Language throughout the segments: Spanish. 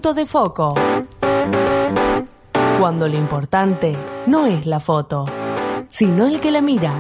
Punto de Foco. Cuando lo importante no es la foto, sino el que la mira.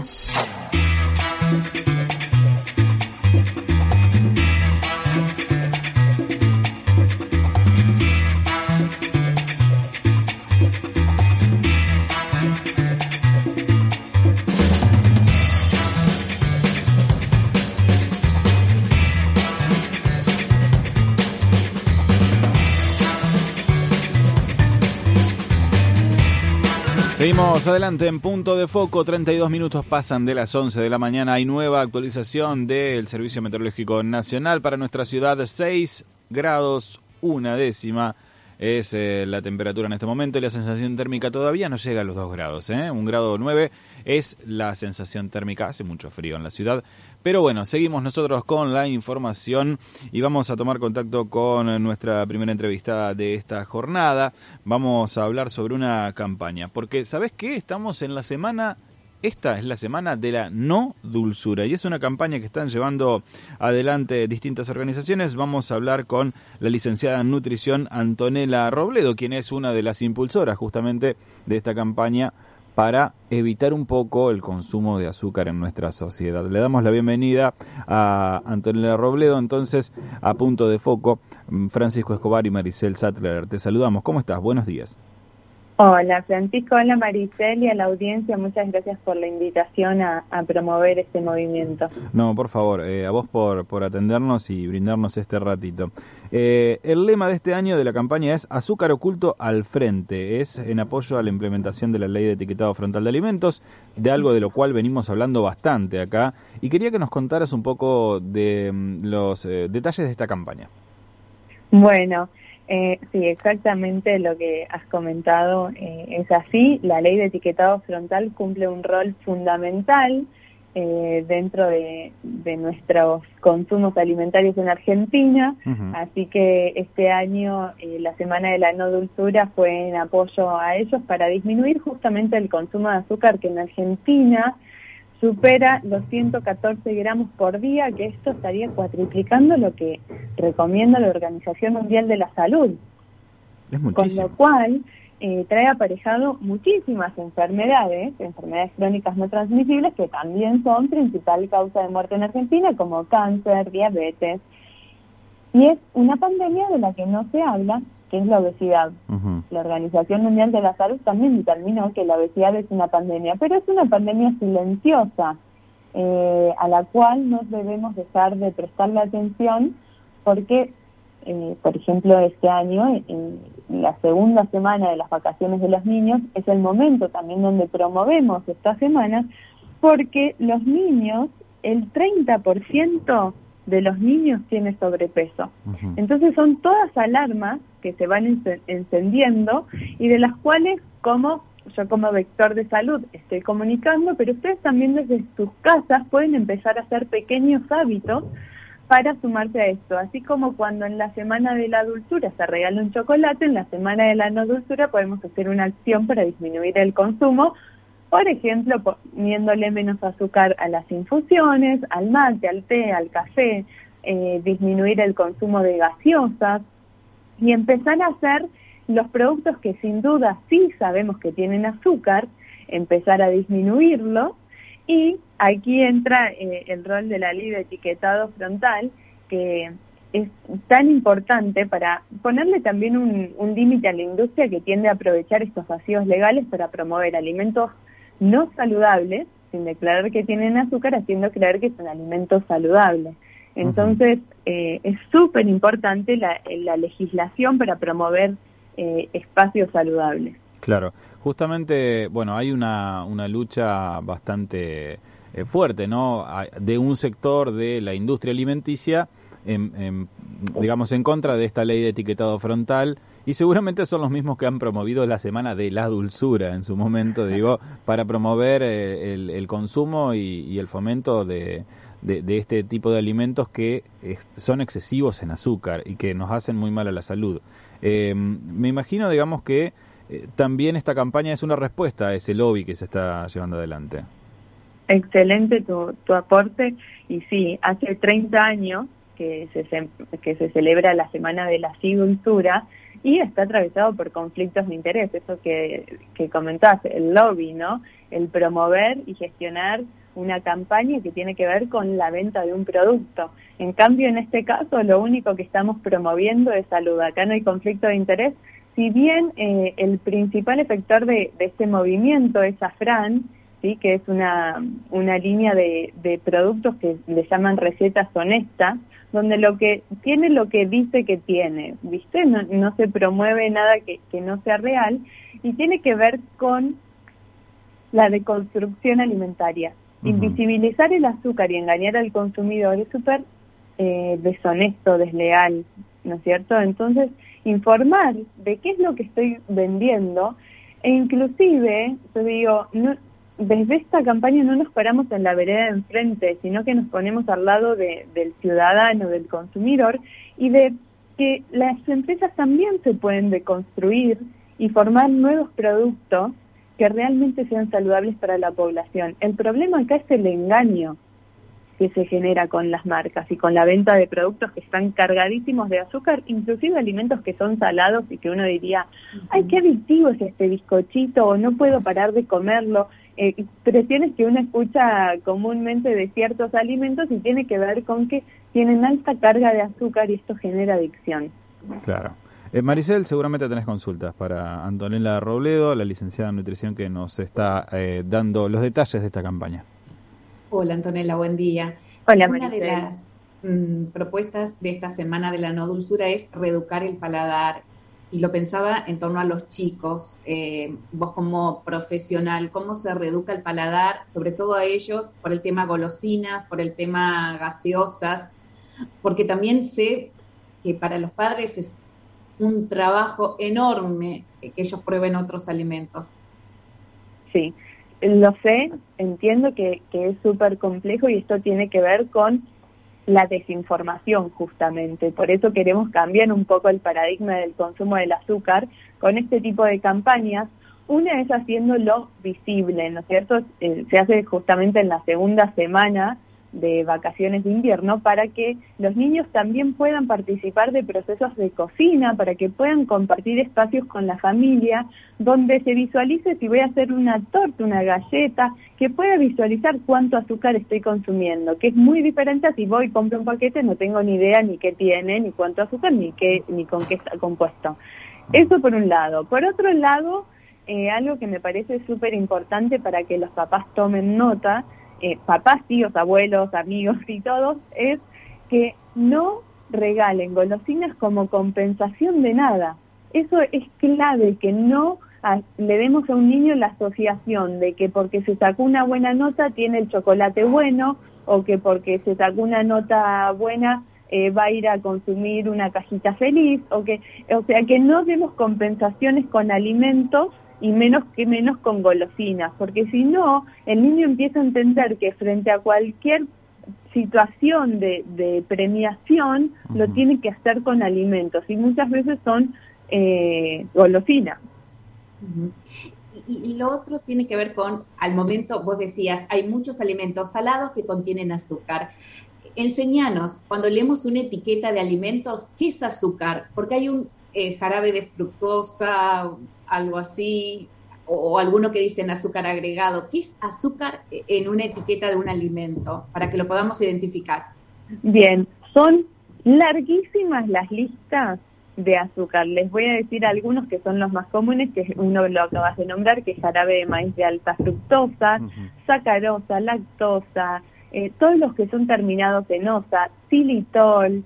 Seguimos adelante en Punto de Foco, 32 minutos pasan de las 11 de la mañana. Hay nueva actualización del Servicio Meteorológico Nacional para nuestra ciudad, 6 grados, una décima. Es la temperatura en este momento y la sensación térmica todavía no llega a los 2 grados. 1 grado 9 es la sensación térmica, hace mucho frío en la ciudad. Pero bueno, seguimos nosotros con la información y vamos a tomar contacto con nuestra primera entrevistada de esta jornada. Vamos a hablar sobre una campaña, porque ¿sabés qué? Estamos en la semana... Esta es la semana de la no dulzura y es una campaña que están llevando adelante distintas organizaciones. Vamos a hablar con la licenciada en nutrición Antonella Robledo, quien es una de las impulsoras justamente de esta campaña para evitar un poco el consumo de azúcar en nuestra sociedad. Le damos la bienvenida a Antonella Robledo, entonces a Punto de Foco. Francisco Escobar y Maricel Sattler, te saludamos. ¿Cómo estás? Buenos días. Hola Francisco, hola Maricel y a la audiencia, muchas gracias por la invitación a promover este movimiento. No, por favor, a vos por atendernos y brindarnos este ratito. El lema de este año de la campaña es Azúcar oculto al frente, es en apoyo a la implementación de la ley de etiquetado frontal de alimentos, de algo de lo cual venimos hablando bastante acá, y quería que nos contaras un poco de los detalles de esta campaña. Bueno, sí, exactamente lo que has comentado es así. La ley de etiquetado frontal cumple un rol fundamental dentro de nuestros consumos alimentarios en Argentina. Uh-huh. Así que este año la Semana de la No Dulzura fue en apoyo a ellos para disminuir justamente el consumo de azúcar, que en Argentina supera los 114 gramos por día, que esto estaría cuatriplicando lo que recomienda la Organización Mundial de la Salud. Es muchísimo. Con lo cual trae aparejado muchísimas enfermedades crónicas no transmisibles, que también son principal causa de muerte en Argentina, como cáncer, diabetes. Y es una pandemia de la que no se habla, que es la obesidad. Uh-huh. La Organización Mundial de la Salud también determinó que la obesidad es una pandemia, pero es una pandemia silenciosa, a la cual no debemos dejar de prestarle atención, porque, por ejemplo, este año, en la segunda semana de las vacaciones de los niños, es el momento también donde promovemos esta semana, porque los niños, el 30% de los niños tiene sobrepeso. Uh-huh. Entonces son todas alarmas que se van encendiendo y de las cuales yo como vector de salud estoy comunicando, pero ustedes también desde sus casas pueden empezar a hacer pequeños hábitos para sumarse a esto. Así como cuando en la Semana de la Dulzura se regala un chocolate, en la Semana de la No Dulzura podemos hacer una acción para disminuir el consumo. Por ejemplo, poniéndole menos azúcar a las infusiones, al mate, al té, al café, disminuir el consumo de gaseosas y empezar a hacer los productos que sin duda sí sabemos que tienen azúcar, empezar a disminuirlo. Y aquí entra el rol de la ley de etiquetado frontal, que es tan importante para ponerle también un límite a la industria que tiende a aprovechar estos vacíos legales para promover alimentos no saludables, sin declarar que tienen azúcar, haciendo creer que son alimentos saludables. Entonces, es súper importante la legislación para promover espacios saludables. Claro, justamente, bueno, hay una lucha bastante fuerte, ¿no?, de un sector de la industria alimenticia, digamos, en contra de esta ley de etiquetado frontal. Y seguramente son los mismos que han promovido la Semana de la Dulzura en su momento, digo, para promover el consumo y el fomento de este tipo de alimentos que son excesivos en azúcar y que nos hacen muy mal a la salud. Me imagino, digamos, que también esta campaña es una respuesta a ese lobby que se está llevando adelante. Excelente tu aporte. Y sí, hace 30 años que se celebra la Semana de la Dulzura, y está atravesado por conflictos de interés, eso que comentaste, el lobby, ¿no? El promover y gestionar una campaña que tiene que ver con la venta de un producto. En cambio, en este caso, lo único que estamos promoviendo es salud. Acá no hay conflicto de interés, si bien el principal efector de este movimiento es Afran, ¿sí? Que es una línea de productos que le llaman recetas honestas, donde lo que tiene lo que dice que tiene, ¿viste? No se promueve nada que no sea real, y tiene que ver con la deconstrucción alimentaria. Invisibilizar el azúcar y engañar al consumidor es súper deshonesto, desleal, ¿no es cierto? Entonces, informar de qué es lo que estoy vendiendo, e inclusive, yo digo, desde esta campaña no nos paramos en la vereda de enfrente, sino que nos ponemos al lado del ciudadano, del consumidor, y de que las empresas también se pueden deconstruir y formar nuevos productos que realmente sean saludables para la población. El problema acá es el engaño que se genera con las marcas y con la venta de productos que están cargadísimos de azúcar, inclusive alimentos que son salados y que uno diría, ay, qué adictivo es este bizcochito, o no puedo parar de comerlo. Expresiones que uno escucha comúnmente de ciertos alimentos y tiene que ver con que tienen alta carga de azúcar y esto genera adicción. Claro. Maricel, seguramente tenés consultas para Antonella Robledo, la licenciada en nutrición, que nos está dando los detalles de esta campaña. Hola Antonella, buen día. Hola, Una Maricel. de las propuestas de esta semana de la no dulzura es reeducar el paladar, y lo pensaba en torno a los chicos. Vos como profesional, ¿cómo se reeduca el paladar, sobre todo a ellos, por el tema golosinas, por el tema gaseosas? Porque también sé que para los padres es un trabajo enorme que ellos prueben otros alimentos. Sí, lo sé, entiendo que es súper complejo, y esto tiene que ver con la desinformación justamente. Por eso queremos cambiar un poco el paradigma del consumo del azúcar con este tipo de campañas. Una es haciéndolo visible, ¿no es cierto? Se hace justamente en la segunda semana de vacaciones de invierno, para que los niños también puedan participar de procesos de cocina, para que puedan compartir espacios con la familia, donde se visualice si voy a hacer una torta, una galleta, que pueda visualizar cuánto azúcar estoy consumiendo, que es muy diferente a si voy y compro un paquete, no tengo ni idea ni qué tiene, ni cuánto azúcar, ni con qué está compuesto. Eso por un lado. Por otro lado, algo que me parece súper importante para que los papás tomen nota, papás, tíos, abuelos, amigos y todos, es que no regalen golosinas como compensación de nada. Eso es clave, que no le demos a un niño la asociación de que porque se sacó una buena nota tiene el chocolate bueno, o que porque se sacó una nota buena va a ir a consumir una cajita feliz, o sea, que no demos compensaciones con alimentos y menos con golosinas, porque si no, el niño empieza a entender que frente a cualquier situación de premiación, lo tiene que hacer con alimentos, y muchas veces son golosinas. Y lo otro tiene que ver con, al momento, vos decías, hay muchos alimentos salados que contienen azúcar. Enseñanos, cuando leemos una etiqueta de alimentos, ¿qué es azúcar? Porque hay un jarabe de fructosa, algo así, o alguno que dicen azúcar agregado. ¿Qué es azúcar en una etiqueta de un alimento? Para que lo podamos identificar. Bien, son larguísimas las listas de azúcar. Les voy a decir algunos que son los más comunes, que uno lo acabas de nombrar, que es jarabe de maíz de alta fructosa, sacarosa, lactosa, todos los que son terminados en osa, xilitol,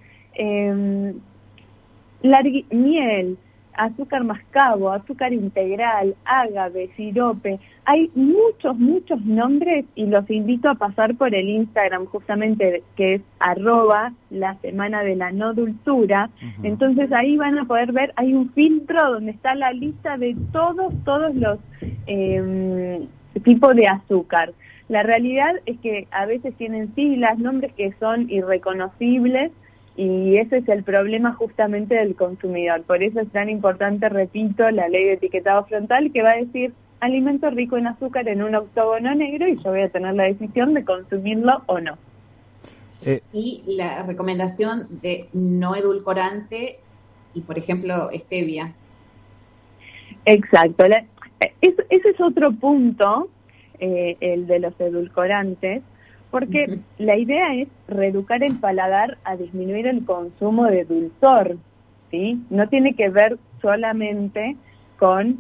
miel, azúcar mascabo, azúcar integral, ágave, sirope. Hay muchos nombres, y los invito a pasar por el Instagram justamente, que es @lasemanadelaNoDulzura. Entonces ahí van a poder ver, hay un filtro donde está la lista de todos los tipos de azúcar. La realidad es que a veces tienen siglas, nombres que son irreconocibles, y ese es el problema justamente del consumidor. Por eso es tan importante, repito, la ley de etiquetado frontal, que va a decir alimento rico en azúcar en un octógono negro, y yo voy a tener la decisión de consumirlo o no. Y la recomendación de no edulcorante por ejemplo, stevia. Exacto. Ese es otro punto, el de los edulcorantes, porque la idea es reeducar el paladar a disminuir el consumo de dulzor, ¿sí? No tiene que ver solamente con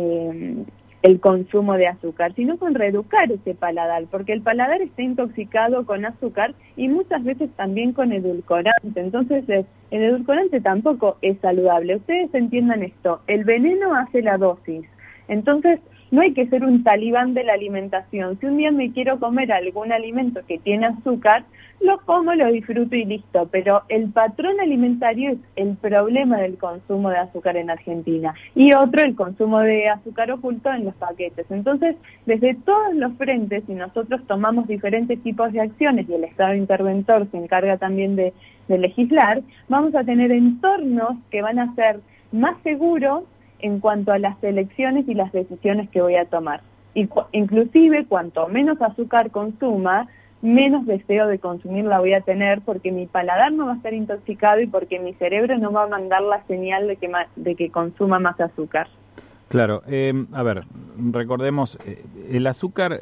el consumo de azúcar, sino con reeducar ese paladar, porque el paladar está intoxicado con azúcar y muchas veces también con edulcorante. Entonces, el edulcorante tampoco es saludable. Ustedes entiendan esto, el veneno hace la dosis. Entonces, no hay que ser un talibán de la alimentación. Si un día me quiero comer algún alimento que tiene azúcar, lo como, lo disfruto y listo. Pero el patrón alimentario es el problema del consumo de azúcar en Argentina. Y otro, el consumo de azúcar oculto en los paquetes. Entonces, desde todos los frentes, si nosotros tomamos diferentes tipos de acciones y el Estado interventor se encarga también de legislar, vamos a tener entornos que van a ser más seguros en cuanto a las elecciones y las decisiones que voy a tomar. Y inclusive, cuanto menos azúcar consuma, menos deseo de consumirla voy a tener, porque mi paladar no va a estar intoxicado y porque mi cerebro no va a mandar la señal de que consuma más azúcar. Claro, a ver, recordemos, el azúcar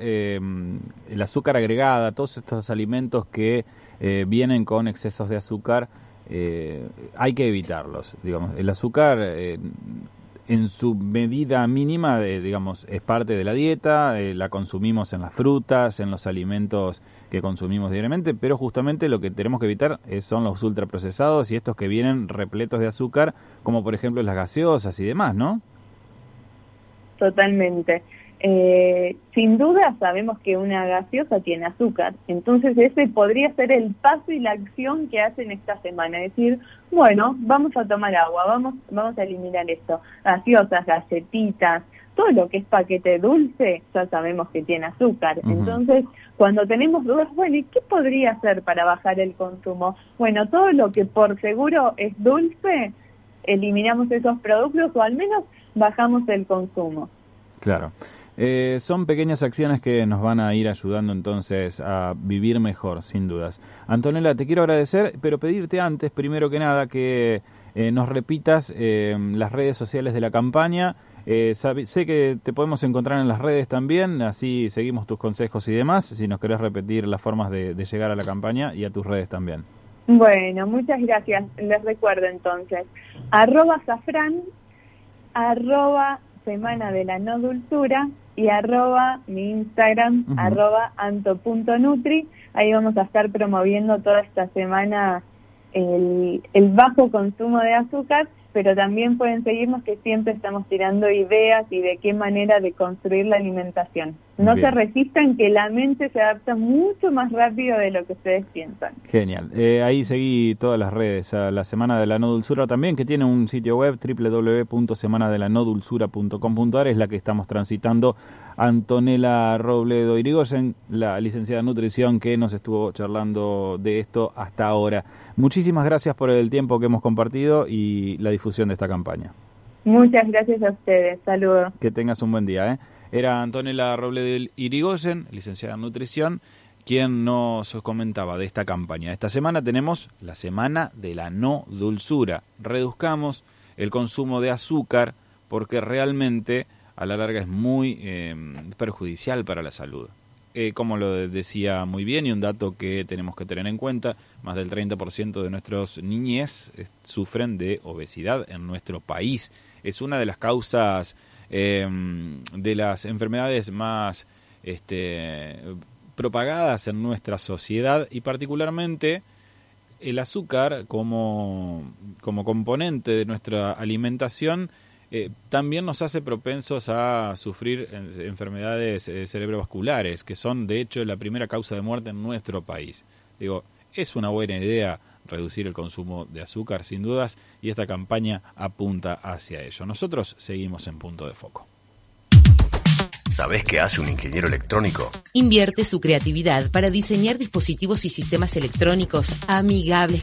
agregada, todos estos alimentos que vienen con excesos de azúcar, hay que evitarlos. Digamos, el azúcar en su medida mínima, digamos, es parte de la dieta, la consumimos en las frutas, en los alimentos que consumimos diariamente, pero justamente lo que tenemos que evitar son los ultraprocesados y estos que vienen repletos de azúcar, como por ejemplo las gaseosas y demás, ¿no? Totalmente. Sin duda sabemos que una gaseosa tiene azúcar, entonces ese podría ser el paso y la acción que hacen esta semana, es decir, bueno, vamos a tomar agua, vamos a eliminar esto, gaseosas, galletitas, todo lo que es paquete dulce, ya sabemos que tiene azúcar. Entonces, cuando tenemos dudas, bueno, ¿y qué podría hacer para bajar el consumo? Bueno, todo lo que por seguro es dulce, eliminamos esos productos o al menos bajamos el consumo. Claro. Son pequeñas acciones que nos van a ir ayudando entonces a vivir mejor, sin dudas. Antonella, te quiero agradecer, pero pedirte antes, primero que nada, que nos repitas las redes sociales de la campaña. Sé que te podemos encontrar en las redes también, así seguimos tus consejos y demás, si nos querés repetir las formas de llegar a la campaña y a tus redes también. Bueno, muchas gracias. Les recuerdo entonces, @Zafrán, @Semana de la No Dulzura y mi Instagram, @anto.nutri. Ahí vamos a estar promoviendo toda esta semana el bajo consumo de azúcar, pero también pueden seguirnos que siempre estamos tirando ideas y de qué manera de construir la alimentación. No se resistan, que la mente se adapta mucho más rápido de lo que ustedes piensan. Genial. Ahí seguí todas las redes. A la Semana de la No Dulzura también, que tiene un sitio web, www.semanadelanodulzura.com.ar, es la que estamos transitando. Antonella Robledo Irigoyen, la licenciada en nutrición, que nos estuvo charlando de esto hasta ahora. Muchísimas gracias por el tiempo que hemos compartido y la difusión de esta campaña. Muchas gracias a ustedes. Saludos. Que tengas un buen día, ¿eh? Era Antonella Robledo Irigoyen, licenciada en nutrición, quien nos comentaba de esta campaña. Esta semana tenemos la Semana de la No Dulzura. Reduzcamos el consumo de azúcar porque realmente a la larga es muy perjudicial para la salud. Como lo decía muy bien, y un dato que tenemos que tener en cuenta, más del 30% de nuestros niñez sufren de obesidad en nuestro país. Es una de las causas de las enfermedades más propagadas en nuestra sociedad, y particularmente el azúcar como componente de nuestra alimentación también nos hace propensos a sufrir enfermedades cerebrovasculares, que son de hecho la primera causa de muerte en nuestro país. Digo, es una buena idea reducir el consumo de azúcar, sin dudas, y esta campaña apunta hacia ello. Nosotros seguimos en Punto de Foco. ¿Sabés qué hace un ingeniero electrónico? Invierte su creatividad para diseñar dispositivos y sistemas electrónicos amigables